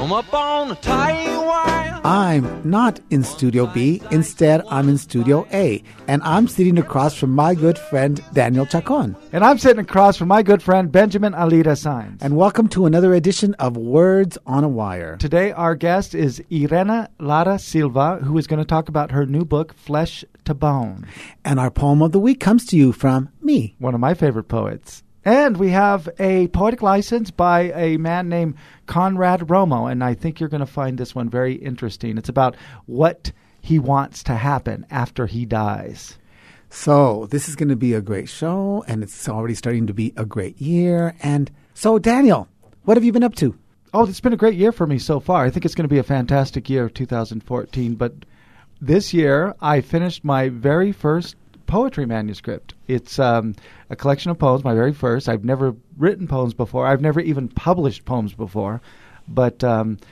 Come up on Taiwan. I'm not in Studio B. Instead, I'm in Studio A. And I'm sitting across from my good friend, Daniel Chacon. And I'm sitting across from my good friend, Benjamin Alida Saenz. And welcome to another edition of Words on a Wire. Today, our guest is Irene Lara Silva, who is going to talk about her new book, Flesh to Bone. And our poem of the week comes to you from me, one of my favorite poets. And we have a poetic license by a man named Conrad Romo, and I think you're going to find this one very interesting. It's about what he wants to happen after he dies. So this is going to be a great show, and it's already starting to be a great year. And so, Daniel, what have you been up to? Oh, it's been a great year for me so far. I think it's going to be a fantastic year, 2014. But this year, I finished my very first poetry manuscript. It's a collection of poems, my very first. I've never written poems before. I've never even published poems before, but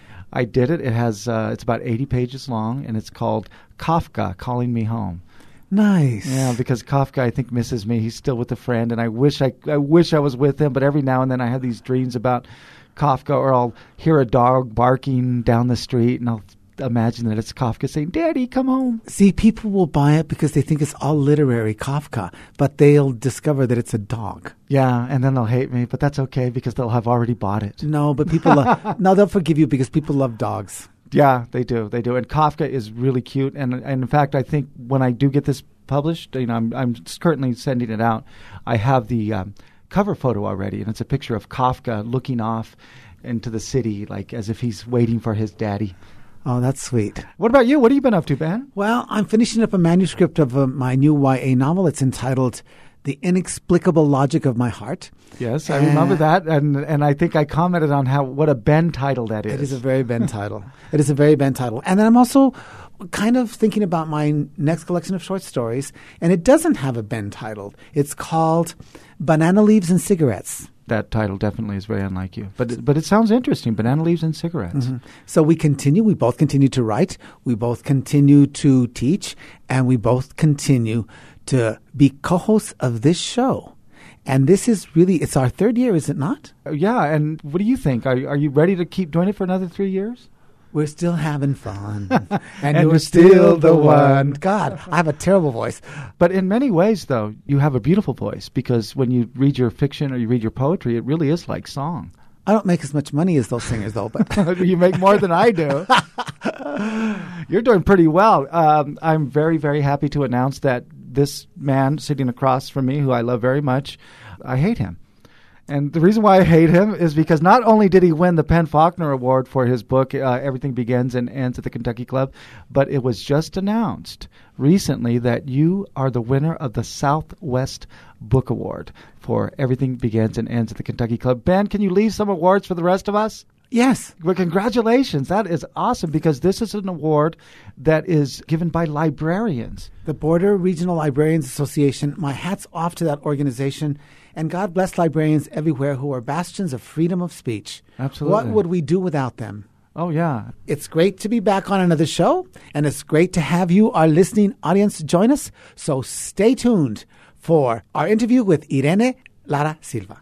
I did it. It has it's about 80 pages long, and it's called Kafka Calling Me Home. Nice. Yeah, because Kafka, I think, misses me. He's still with a friend, and I wish I was with him, but every now and then I have these dreams about Kafka, or I'll hear a dog barking down the street, and I'll imagine that it's Kafka saying, "Daddy, come home." See, people will buy it because they think it's all literary Kafka, but they'll discover that it's a dog. Yeah, and then they'll hate me, but that's okay because they'll have already bought it. No, but people no, they'll forgive you because people love dogs. Yeah, they do. They do. And Kafka is really cute. And in fact, I think when I do get this published, I'm currently sending it out. I have the cover photo already, and it's a picture of Kafka looking off into the city, like as if he's waiting for his daddy. Oh, that's sweet. What about you? What have you been up to, Ben? Well, I'm finishing up a manuscript of my new YA novel. It's entitled The Inexplicable Logic of My Heart. Yes, I remember that, and I think I commented on what a Ben title that is. It is a very Ben title. It is a very Ben title. And then I'm also kind of thinking about my next collection of short stories, and it doesn't have a Ben title. It's called Banana Leaves and Cigarettes. That title definitely is very unlike you. But it sounds interesting, Banana Leaves and Cigarettes. Mm-hmm. So we both continue to write, we both continue to teach, and we both continue to be co-hosts of this show. And this is really, it's our third year, is it not? Yeah, and what do you think? Are you ready to keep doing it for another 3 years? We're still having fun. and you're still the one. God, I have a terrible voice. But in many ways, though, you have a beautiful voice because when you read your fiction or you read your poetry, it really is like song. I don't make as much money as those singers, though. But you make more than I do. You're doing pretty well. I'm very, very happy to announce that this man sitting across from me, who I love very much, I hate him. And the reason why I hate him is because not only did he win the Penn Faulkner Award for his book, Everything Begins and Ends at the Kentucky Club, but it was just announced recently that you are the winner of the Southwest Book Award for Everything Begins and Ends at the Kentucky Club. Ben, can you leave some awards for the rest of us? Yes. Well, congratulations. That is awesome because this is an award that is given by librarians. The Border Regional Librarians Association, my hat's off to that organization. And God bless librarians everywhere who are bastions of freedom of speech. Absolutely. What would we do without them? Oh, yeah. It's great to be back on another show, and it's great to have you, our listening audience, join us. So stay tuned for our interview with Irene Lara Silva.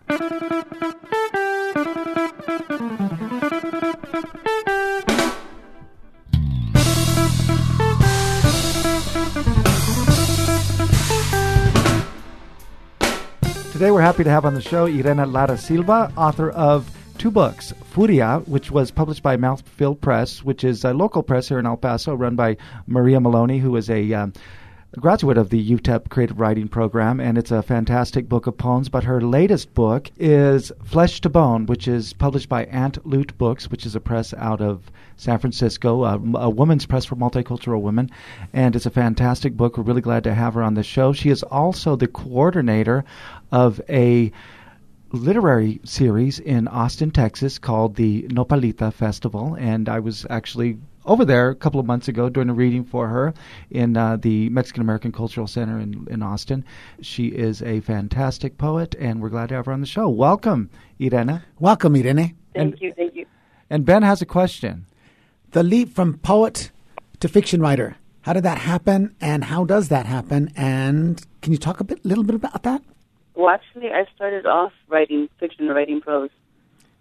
Today we're happy to have on the show Irene Lara Silva, author of 2 books. Furia, which was published by Mouthfeel Press, which is a local press here in El Paso run by Maria Maloney, who is a graduate of the UTEP Creative Writing Program, and it's a fantastic book of poems. But her latest book is Flesh to Bone, which is published by Ant Lute Books, which is a press out of San Francisco, a women's press for multicultural women. And it's a fantastic book. We're really glad to have her on the show. She is also the coordinator of a literary series in Austin, Texas called the Nopalita Festival. And I was actually over there a couple of months ago doing a reading for her in the Mexican American Cultural Center in Austin. She is a fantastic poet, and we're glad to have her on the show. Welcome, Irene. Welcome, Irene. Thank you. And Ben has a question. The leap from poet to fiction writer. How did that happen, and how does that happen? And can you talk little bit about that? Well, actually, I started off writing fiction, writing prose.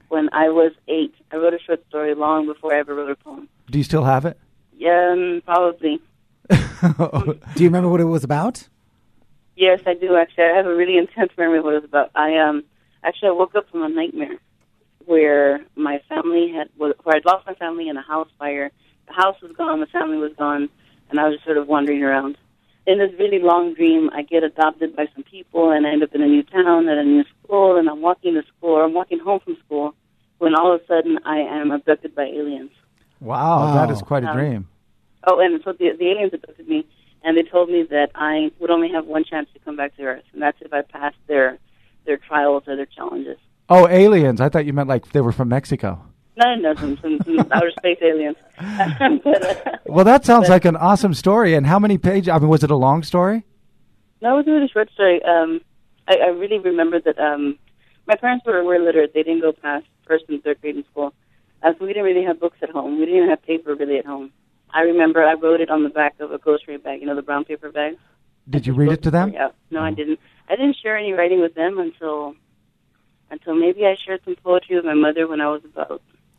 when I was 8. I wrote a short story long before I ever wrote a poem. Do you still have it? Yeah, probably. Do you remember what it was about? Yes, I do, actually. I have a really intense memory of what it was about. I woke up from a nightmare where my family where I'd lost my family in a house fire. The house was gone, the family was gone, and I was just sort of wandering around. In this really long dream, I get adopted by some people, and I end up in a new town at a new school, and I'm walking to school, or I'm walking home from school, when all of a sudden I am abducted by aliens. Wow. That is quite a dream. Oh, and so the aliens abducted me, and they told me that I would only have one chance to come back to Earth, and that's if I passed their trials or their challenges. Oh, aliens. I thought you meant like they were from Mexico. No, some outer space aliens. Well, that sounds like an awesome story. And how many pages? I mean, was it a long story? No, it was a really short story. I really remember that my parents were illiterate. They didn't go past first and third grade in school. So we didn't really have books at home. We didn't even have paper really at home. I remember I wrote it on the back of a grocery bag, the brown paper bags. Did you read it to them? Yeah. No, I didn't. I didn't share any writing with them until maybe I shared some poetry with my mother when I was about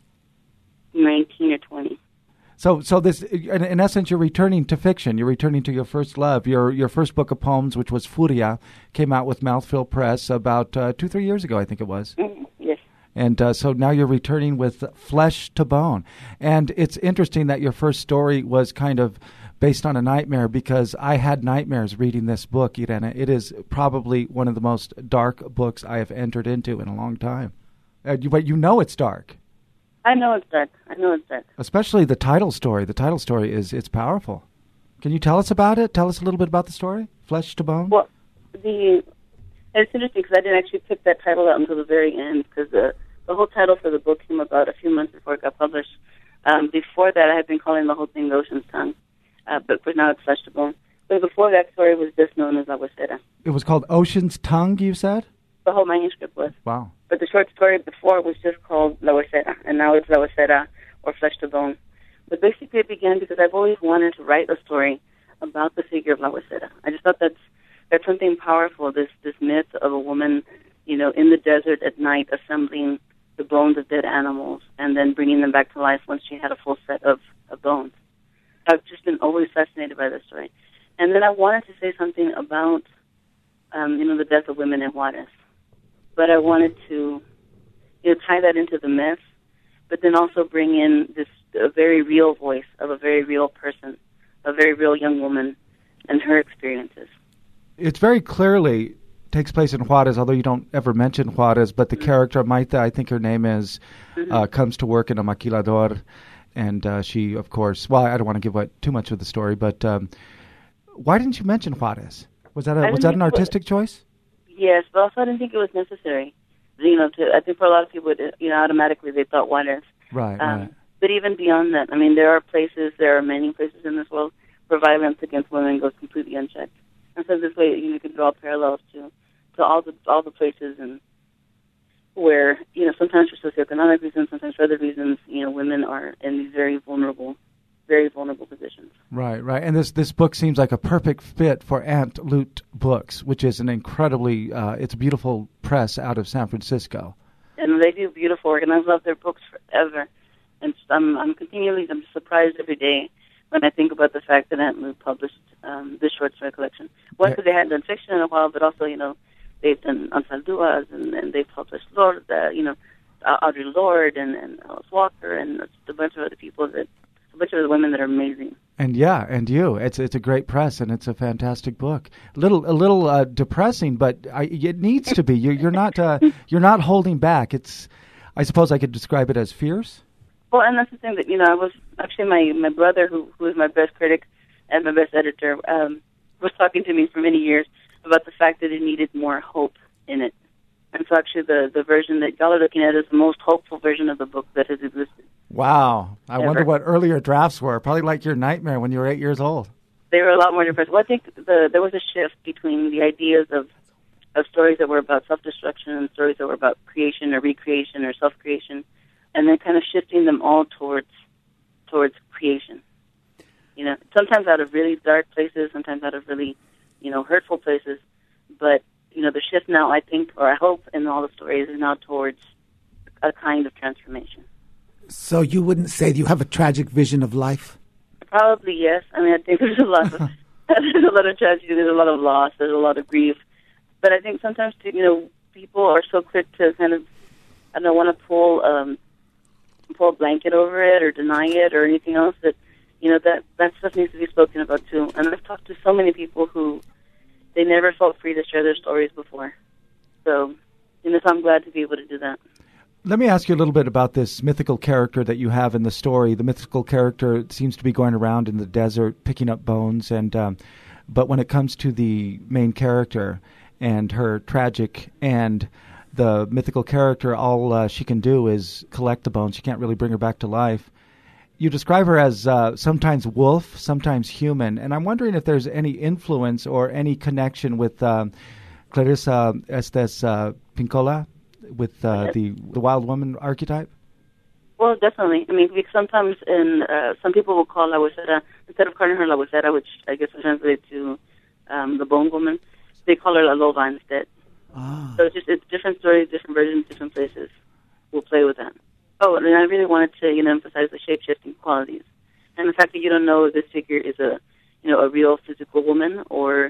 19 or 20. So this, in essence, you're returning to fiction. You're returning to your first love. Your first book of poems, which was Furia, came out with Mouthfeel Press about 2-3 years ago, I think it was. Mm-hmm. Yes. And so now you're returning with Flesh to Bone. And it's interesting that your first story was kind of based on a nightmare, because I had nightmares reading this book, Irene. It is probably one of the most dark books I have entered into in a long time. But you know it's dark. I know it's dark. Especially the title story. The title story it's powerful. Can you tell us about it? Tell us a little bit about the story, Flesh to Bone. Well, it's interesting because I didn't actually pick that title out until the very end, because the whole title for the book came about a few months before it got published. Before that, I had been calling the whole thing The Ocean's Tongue, but for now it's Flesh to Bone. But before that story was just known as La Huesera. It was called Ocean's Tongue, you said? The whole manuscript was. Wow. But the short story before was just called La Huesera, and now it's La Huesera or Flesh to Bone. But basically it began because I've always wanted to write a story about the figure of La Huesera. I just thought that's something powerful, this myth of a woman, in the desert at night assembling the bones of dead animals and then bringing them back to life once she had a full set of bones. I've just been always fascinated by this story. And then I wanted to say something about, the death of women in Juarez. But I wanted to tie that into the myth, but then also bring in a very real voice of a very real person, a very real young woman, and her experiences. It's very clearly takes place in Juarez, although you don't ever mention Juarez, but the character, Maita, I think her name is, comes to work in a maquilador, and she, of course, well, I don't want to give away too much of the story, but why didn't you mention Juarez? Was that an artistic choice? Yes, but also I didn't think it was necessary. I think for a lot of people, automatically they thought Juarez. Right. But even beyond that, there are many places in this world where violence against women goes completely unchecked. And so this way, you can draw parallels to all the places and where, sometimes for socioeconomic reasons, sometimes for other reasons, women are in these very vulnerable positions. Right. And this book seems like a perfect fit for Ant Loot Books, which is an incredibly, it's a beautiful press out of San Francisco. And they do beautiful work, and I've loved their books forever. And I'm surprised every day when I think about the fact that Ant Loot published this short story collection. One, because they hadn't done fiction in a while, but also, they've done Ansalduas, and they've published Audre Lorde and Alice Walker and a bunch of other people a bunch of the women that are amazing. And you. It's a great press, and it's a fantastic book. A little depressing, but it needs to be. You're not holding back. I suppose I could describe it as fierce. Well, and that's the thing that I was actually my brother, who is my best critic and my best editor, was talking to me for many years about the fact that it needed more hope in it. And so actually the version that y'all are looking at is the most hopeful version of the book that has existed. Wow. I wonder what earlier drafts were. Probably like your nightmare when you were 8 years old. They were a lot more depressed. Well, I think there was a shift between the ideas of stories that were about self-destruction and stories that were about creation or recreation or self-creation, and then kind of shifting them all towards creation. Sometimes out of really dark places, sometimes out of really, hurtful places, but the shift now, I think, or I hope, in all the stories is now towards a kind of transformation. So you wouldn't say that you have a tragic vision of life? Probably yes. I mean, I think there's a lot of there's a lot of tragedy, there's a lot of loss, there's a lot of grief. But I think sometimes too, people are so quick to kind of, I don't want to pull a blanket over it or deny it or anything else that that stuff needs to be spoken about too. And I've talked to so many people who they never felt free to share their stories before. So, so I'm glad to be able to do that. Let me ask you a little bit about this mythical character that you have in the story. The mythical character seems to be going around in the desert picking up bones, but when it comes to the main character and her tragic and the mythical character, all she can do is collect the bones. She can't really bring her back to life. You describe her as sometimes wolf, sometimes human, and I'm wondering if there's any influence or any connection with Clarissa Estes Pincola, with the wild woman archetype? Well, definitely. I mean, sometimes some people will call La Huesera, instead of calling her La Huesera, which I guess would translate to the bone woman, they call her La Loba instead. Ah. So it's different stories, different versions, different places. We'll play with that. Oh, and I really wanted to, emphasize the shape-shifting qualities. And the fact that you don't know if this figure is a real physical woman or,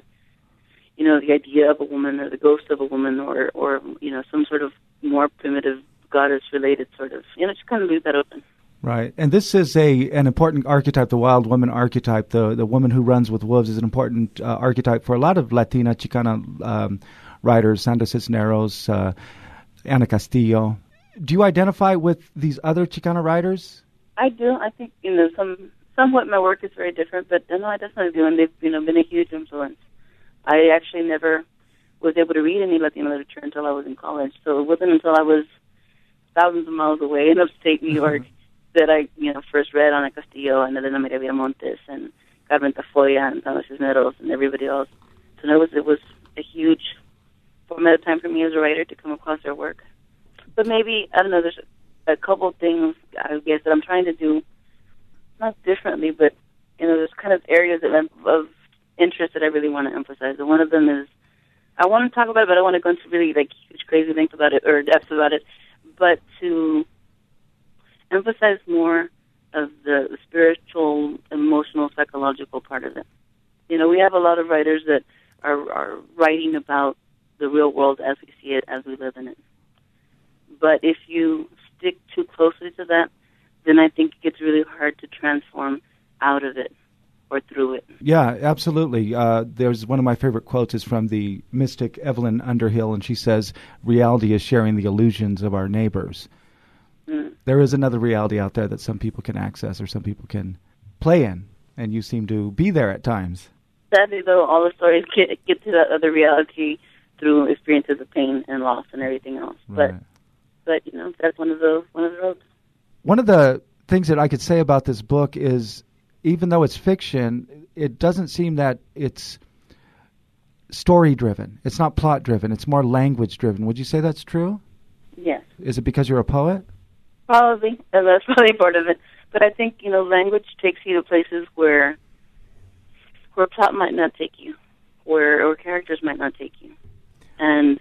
the idea of a woman or the ghost of a woman or some sort of more primitive goddess-related sort of, just kind of leave that open. Right. And this is an important archetype, the wild woman archetype. The woman who runs with wolves is an important archetype for a lot of Latina Chicana writers, Sandra Cisneros, Ana Castillo. Do you identify with these other Chicana writers? I do. I think, somewhat my work is very different, but no, I definitely do, and they've, been a huge influence. I actually never was able to read any Latino literature until I was in college, so it wasn't until I was thousands of miles away in upstate New York that I, first read Ana Castillo and Elena Maria Viramontes and Carmen Tafoya and Sandra Cisneros and everybody else. So it was a huge formative time for me as a writer to come across their work. But maybe, I don't know, there's a couple things, I guess, that I'm trying to do, not differently, but, there's kind of areas of interest that I really want to emphasize. And one of them is, I want to talk about it, but I don't want to go into really, huge, crazy length about it, or depth about it, but to emphasize more of the spiritual, emotional, psychological part of it. We have a lot of writers that are writing about the real world as we see it, as we live in it. But if you stick too closely to that, then I think it gets really hard to transform out of it or through it. Yeah, absolutely. There's one of my favorite quotes is from the mystic Evelyn Underhill, and she says, reality is sharing the illusions of our neighbors. Mm. There is another reality out there that some people can access or some people can play in, and you seem to be there at times. Sadly, though, all the stories get to that other reality through experiences of pain and loss and everything else. Right. But that's one of the roads. One of the things that I could say about this book is, even though it's fiction, it doesn't seem that it's story-driven. It's not plot-driven. It's more language-driven. Would you say that's true? Yes. Is it because you're a poet? Probably. That's probably part of it. But I think, language takes you to places where plot might not take you, or characters might not take you. And,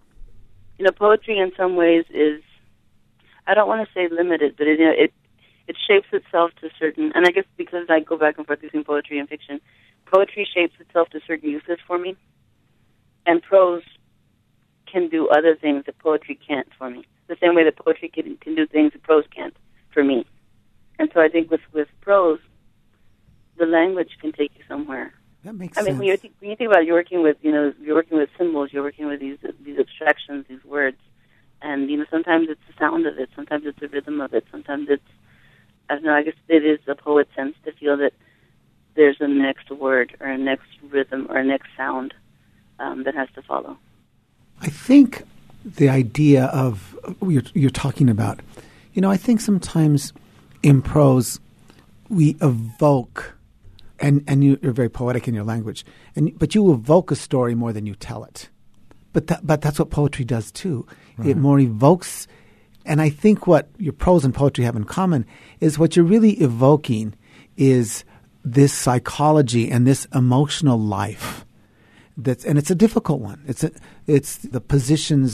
poetry in some ways is, I don't want to say limited, but it shapes itself to certain, and I guess because I go back and forth between poetry and fiction, poetry shapes itself to certain uses for me, and prose can do other things that poetry can't for me. The same way that poetry can do things that prose can't for me. And so I think with prose, the language can take you somewhere. That makes sense. When you think about it, you're working with symbols, you're working with these abstractions, these words, and sometimes it's the sound of it, sometimes it's the rhythm of it, sometimes it's, I don't know, I guess it is a poet's sense to feel that there's a next word or a next rhythm or a next sound that has to follow. I think the idea of you're talking about, I think sometimes in prose we evoke. And you're very poetic in your language, but you evoke a story more than you tell it. But that's what poetry does too. Right. It more evokes, and I think what your prose and poetry have in common is what you're really evoking is this psychology and this emotional life. And it's a difficult one. It's the positions of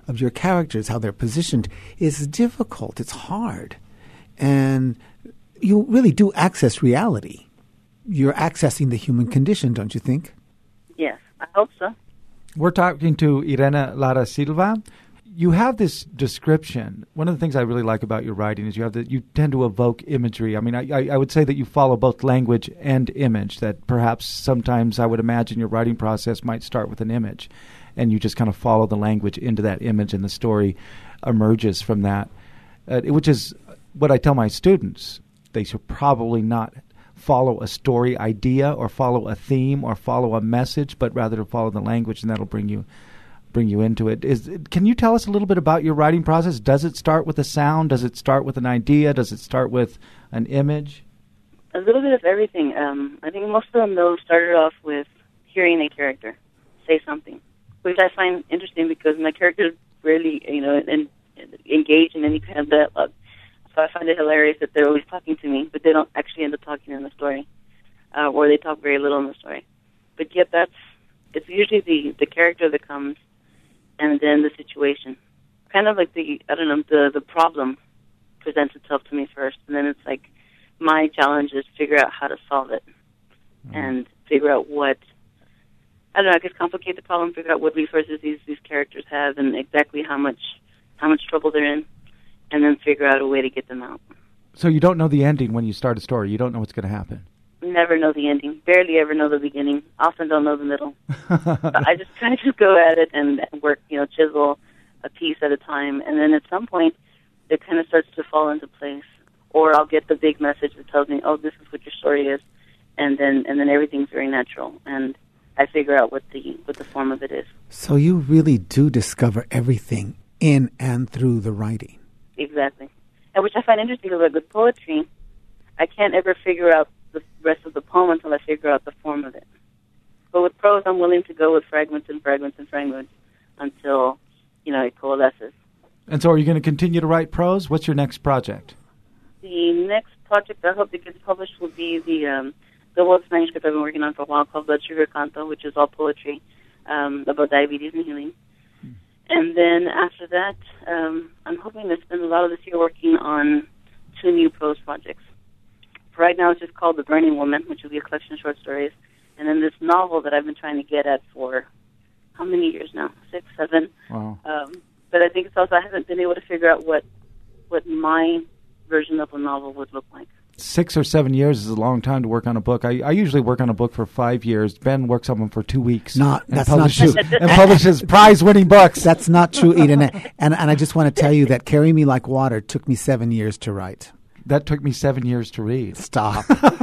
of your characters, how they're positioned, is difficult. It's hard. And you really do access reality. You're accessing the human condition, don't you think? Yes, I hope so. We're talking to Irena Lara Silva. You have this description. One of the things I really like about your writing is you tend to evoke imagery. I mean, I would say that you follow both language and image, that perhaps sometimes I would imagine your writing process might start with an image, and you just kind of follow the language into that image, and the story emerges from that, which is what I tell my students. They should probably not follow a story idea or follow a theme or follow a message, but rather to follow the language, and that'll bring you into it. Can you tell us a little bit about your writing process? Does it start with a sound? Does it start with an idea? Does it start with an image? A little bit of everything. I think most of them, though, started off with hearing a character say something, which I find interesting because my characters rarely, engage in any kind of dialogue. So I find it hilarious that they're always talking to me, but they don't actually end up talking in the story, or they talk very little in the story. But yet it's usually the character that comes, and then the situation. Kind of like the problem presents itself to me first, and then it's like my challenge is figure out how to solve it, and figure out what, I guess complicate the problem, figure out what resources these characters have, and exactly how much trouble they're in, and then figure out a way to get them out. So you don't know the ending when you start a story. You don't know what's going to happen. Never know the ending. Barely ever know the beginning. Often don't know the middle. I just kind of just go at it and work, chisel a piece at a time. And then at some point, it kind of starts to fall into place. Or I'll get the big message that tells me, oh, this is what your story is. And then everything's very natural. And I figure out what the form of it is. So you really do discover everything in and through the writing. Exactly. And which I find interesting because with poetry, I can't ever figure out the rest of the poem until I figure out the form of it. But with prose, I'm willing to go with fragments and fragments and fragments until, it coalesces. And so are you going to continue to write prose? What's your next project? The next project I hope that gets published will be the world's manuscript I've been working on for a while called Blood Sugar Canto, which is all poetry about diabetes and healing. And then after that, I'm hoping to spend a lot of this year working on 2 new prose projects. Right now it's just called The Burning Woman, which will be a collection of short stories. And then this novel that I've been trying to get at for how many years now? 6, 7. Wow. But I think it's also I haven't been able to figure out what my version of a novel would look like. 6 or 7 years is a long time to work on a book. I usually work on a book for 5 years. Ben works on them for 2 weeks. That's not true. And publishes prize-winning books. That's not true, Eden. And I just want to tell you that Carry Me Like Water took me 7 years to write. That took me 7 years to read. Stop.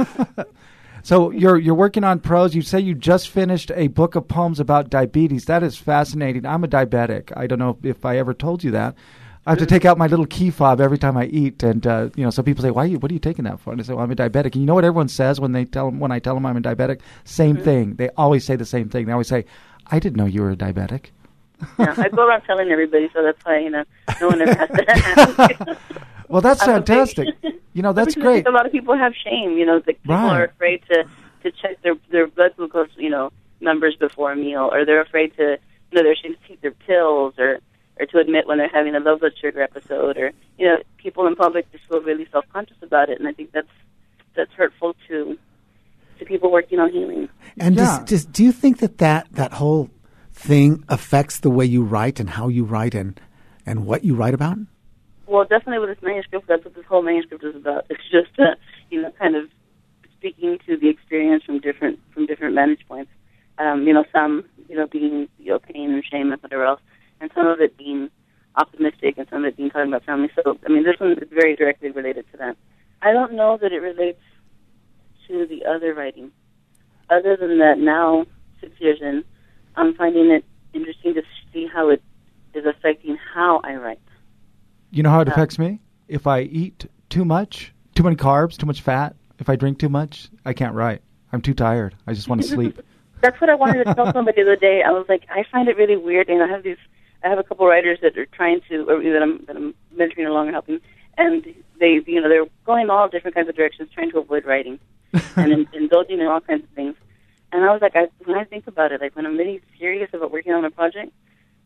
So you're working on prose. You say you just finished a book of poems about diabetes. That is fascinating. I'm a diabetic. I don't know if I ever told you that. I have to take out my little key fob every time I eat, and so people say, what are you taking that for? And I say, well, I'm a diabetic. And you know what everyone says when I tell them I'm a diabetic? Same thing. They always say the same thing. They always say, I didn't know you were a diabetic. Yeah, I go around telling everybody, so that's why no one ever has to ask. Well, that's fantastic. That's great. A lot of people have shame. People are afraid to check their blood glucose, numbers before a meal, or they're afraid to, they're ashamed to take their pills, or to admit when they're having a low blood sugar episode, or people in public just feel really self-conscious about it, and I think that's hurtful to people working on healing. And do you think that whole thing affects the way you write and how you write and what you write about? Well, definitely with this manuscript, that's what this whole manuscript is about. It's just kind of speaking to the experience from different vantage points. Some being pain and shame and whatever else, and some of it being optimistic, and some of it being talking about family. So, this one is very directly related to that. I don't know that it relates to the other writing. Other than that, now, 6 years in, I'm finding it interesting to see how it is affecting how I write. You know how it affects me? If I eat too much, too many carbs, too much fat, if I drink too much, I can't write. I'm too tired. I just want to sleep. That's what I wanted to tell somebody the other day. I was like, I find it really weird, and I have a couple writers that are trying to, or that I'm mentoring along and helping, and they're going all different kinds of directions, trying to avoid writing and indulging in all kinds of things. And I was like, when I think about it, like when I'm really serious about working on a project,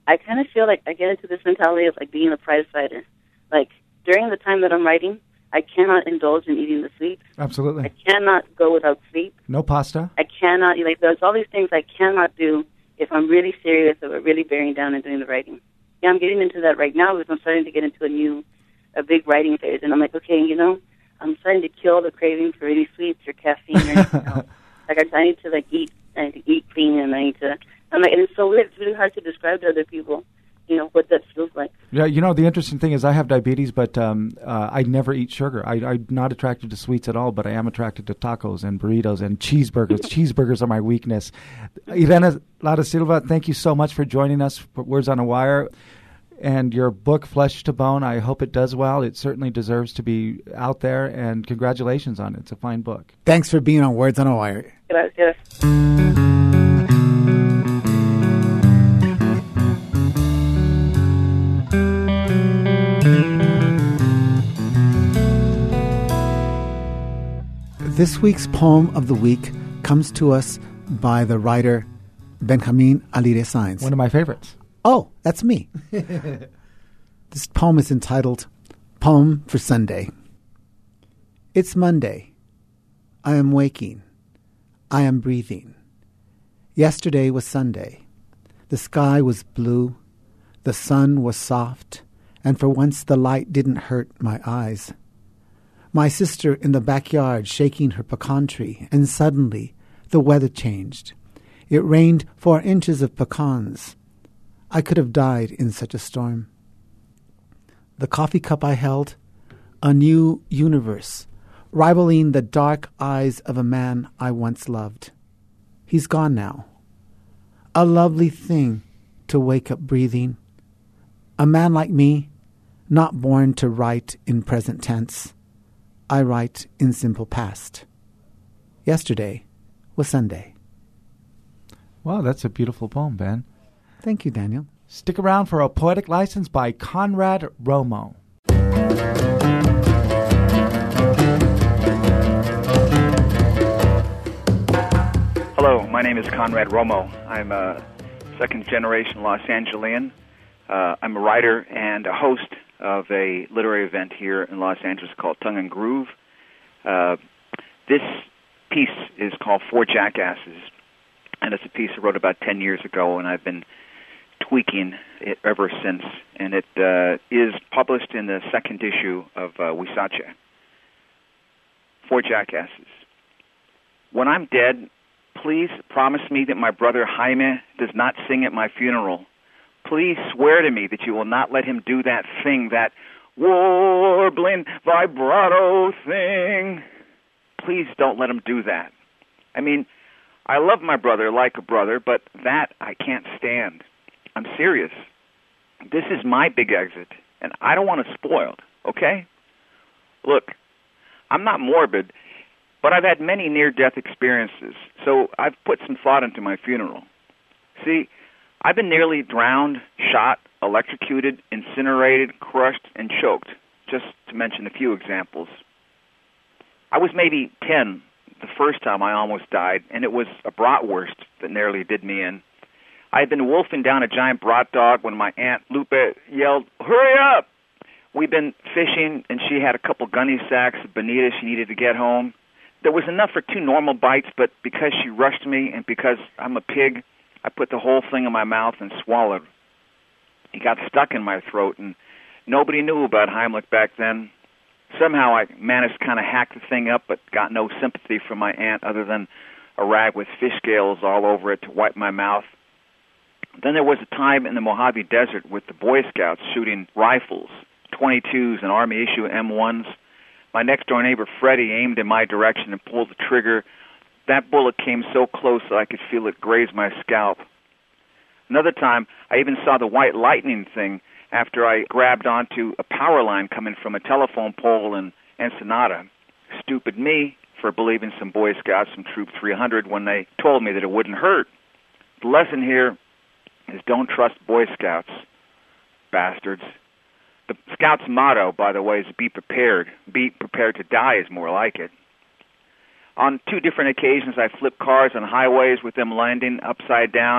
I kind of feel like I get into this mentality of like being a prize fighter. Like during the time that I'm writing, I cannot indulge in eating the sweets. Absolutely. I cannot go without sleep. No pasta. I cannot, like, there's all these things I cannot do if I'm really serious about really bearing down and doing the writing. Yeah, I'm getting into that right now because I'm starting to get into a big writing phase. And I'm like, okay, I'm starting to kill the craving for any sweets or caffeine or anything else. Like, I need to, eat. I need to eat clean, and and it's so weird. It's really hard to describe to other people, what that feels like. Yeah, the interesting thing is I have diabetes, but I never eat sugar. I'm not attracted to sweets at all, but I am attracted to tacos and burritos and cheeseburgers. Cheeseburgers are my weakness. Irena Lara Silva, thank you so much for joining us for Words on a Wire. And your book, Flesh to Bone, I hope it does well. It certainly deserves to be out there, and congratulations on it. It's a fine book. Thanks for being on Words on a Wire. Gracias. This week's poem of the week comes to us by the writer Benjamin Alire Sainz. One of my favorites. Oh, that's me. This poem is entitled Poem for Sunday. It's Monday. I am waking. I am breathing. Yesterday was Sunday. The sky was blue. The sun was soft. And for once the light didn't hurt my eyes. My sister in the backyard shaking her pecan tree, and suddenly the weather changed. It rained 4 inches of pecans. I could have died in such a storm. The coffee cup I held, a new universe, rivaling the dark eyes of a man I once loved. He's gone now. A lovely thing to wake up breathing. A man like me, not born to write in present tense. I write in simple past. Yesterday was Sunday. Wow, that's a beautiful poem, Ben. Thank you, Daniel. Stick around for a poetic license by Conrad Romo. Hello, my name is Conrad Romo. I'm a second-generation Los Angelian. I'm a writer and a host of a literary event here in Los Angeles called Tongue and Groove. This piece is called Four Jackasses, and it's a piece I wrote about 10 years ago, and I've been tweaking it ever since. And it is published in the second issue of Huizache. Four Jackasses. When I'm dead, please promise me that my brother Jaime does not sing at my funeral. Please swear to me that you will not let him do that thing, that warbling vibrato thing. Please don't let him do that. I mean, I love my brother like a brother, but that I can't stand. I'm serious. This is my big exit, and I don't want to spoil it, okay? Look, I'm not morbid, but I've had many near-death experiences, so I've put some thought into my funeral. See, I've been nearly drowned, shot, electrocuted, incinerated, crushed, and choked, just to mention a few examples. I was maybe 10 the first time I almost died, and it was a bratwurst that nearly did me in. I had been wolfing down a giant brat dog when my Aunt Lupe yelled, "Hurry up!" We'd been fishing, and she had a couple gunny sacks of bonita she needed to get home. There was enough for 2 normal bites, but because she rushed me and because I'm a pig, I put the whole thing in my mouth and swallowed. It got stuck in my throat, and nobody knew about Heimlich back then. Somehow I managed to kind of hack the thing up, but got no sympathy from my aunt other than a rag with fish scales all over it to wipe my mouth. Then there was a time in the Mojave Desert with the Boy Scouts shooting rifles, 22s and Army-issue M1s. My next-door neighbor, Freddie, aimed in my direction and pulled the trigger. That bullet came so close that I could feel it graze my scalp. Another time, I even saw the white lightning thing after I grabbed onto a power line coming from a telephone pole in Ensenada. Stupid me for believing some Boy Scouts from Troop 300 when they told me that it wouldn't hurt. The lesson here is don't trust Boy Scouts, bastards. The Scouts' motto, by the way, is be prepared. Be prepared to die is more like it. On 2 different occasions, I flipped cars on highways with them landing upside down.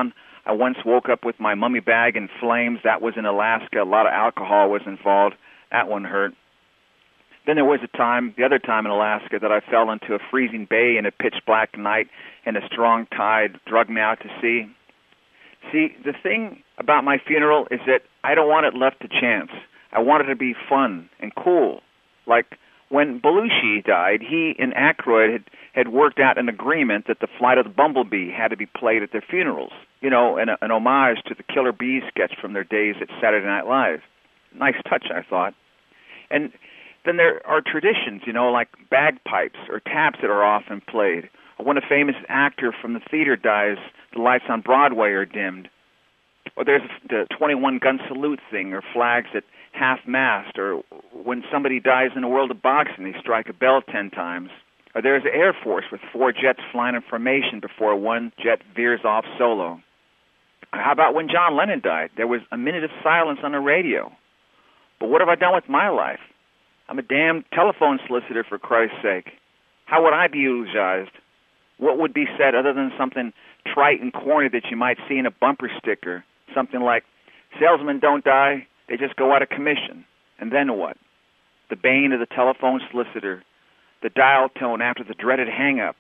I once woke up with my mummy bag in flames. That was in Alaska. A lot of alcohol was involved. That one hurt. Then there was the other time in Alaska, that I fell into a freezing bay in a pitch-black night, and a strong tide dragged me out to sea. See, the thing about my funeral is that I don't want it left to chance. I want it to be fun and cool. Like when Belushi died, he and Aykroyd had worked out an agreement that the Flight of the Bumblebee had to be played at their funerals. You know, an homage to the Killer Bees sketch from their days at Saturday Night Live. Nice touch, I thought. And then there are traditions, you know, like bagpipes or taps that are often played. Or when a famous actor from the theater dies, the lights on Broadway are dimmed. Or there's the 21-gun salute thing, or flags at half-mast, or when somebody dies in the world of boxing, they strike a bell 10 times. Or there's the Air Force with 4 jets flying in formation before one jet veers off solo. How about when John Lennon died? There was a minute of silence on the radio. But what have I done with my life? I'm a damn telephone solicitor, for Christ's sake. How would I be eulogized? What would be said other than something trite and corny that you might see in a bumper sticker? Something like, salesmen don't die, they just go out of commission. And then what? The bane of the telephone solicitor, the dial tone after the dreaded hang-up.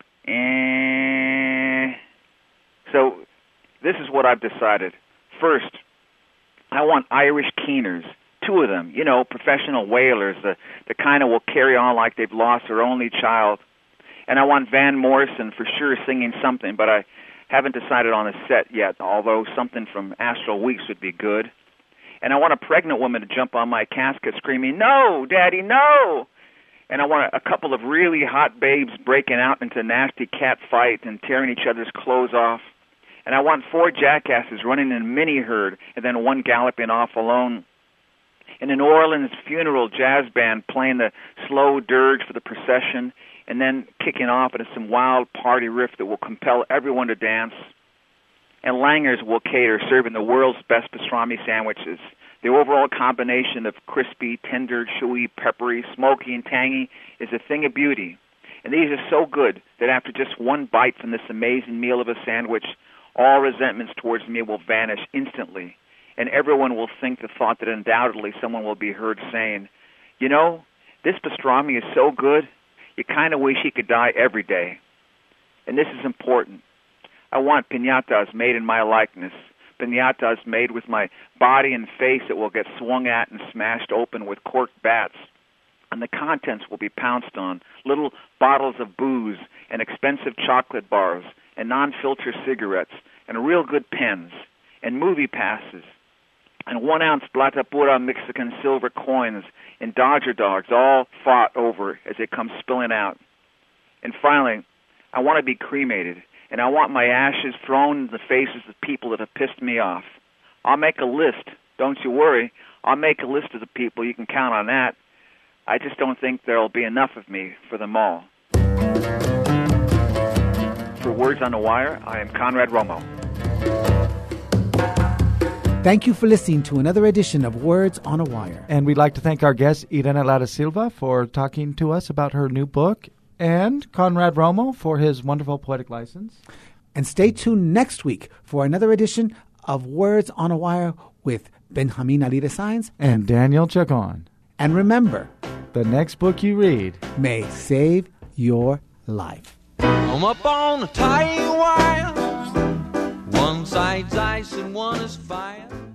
So this is what I've decided. First, I want Irish keeners. 2 of them, you know, professional wailers, the kind of will carry on like they've lost their only child. And I want Van Morrison for sure singing something, but I haven't decided on a set yet, although something from Astral Weeks would be good. And I want a pregnant woman to jump on my casket screaming, "No, Daddy, no!" And I want a couple of really hot babes breaking out into nasty cat fight and tearing each other's clothes off. And I want 4 jackasses running in a mini herd and then one galloping off alone. And an New Orleans funeral jazz band playing the slow dirge for the procession, and then kicking off into some wild party riff that will compel everyone to dance. And Langer's will cater, serving the world's best pastrami sandwiches. The overall combination of crispy, tender, chewy, peppery, smoky, and tangy is a thing of beauty. And these are so good that after just one bite from this amazing meal of a sandwich, all resentments towards me will vanish instantly. And everyone will think the thought that undoubtedly someone will be heard saying, you know, this pastrami is so good, you kind of wish he could die every day. And this is important. I want piñatas made in my likeness, piñatas made with my body and face that will get swung at and smashed open with corked bats. And the contents will be pounced on, little bottles of booze and expensive chocolate bars and non-filter cigarettes and real good pens and movie passes and 1-ounce Plata Pura Mexican silver coins and Dodger dogs, all fought over as they come spilling out. And finally, I want to be cremated, and I want my ashes thrown in the faces of people that have pissed me off. I'll make a list. Don't you worry. I'll make a list of the people. You can count on that. I just don't think there'll be enough of me for them all. For Words on the Wire, I am Conrad Romo. Thank you for listening to another edition of Words on a Wire. And we'd like to thank our guest, Irena Lara Silva, for talking to us about her new book, and Conrad Romo for his wonderful poetic license. And stay tuned next week for another edition of Words on a Wire with Benjamin Alida Sainz and Daniel Chacon. And remember, the next book you read may save your life. I'm up on a tie wire. One side's ice and one is fire.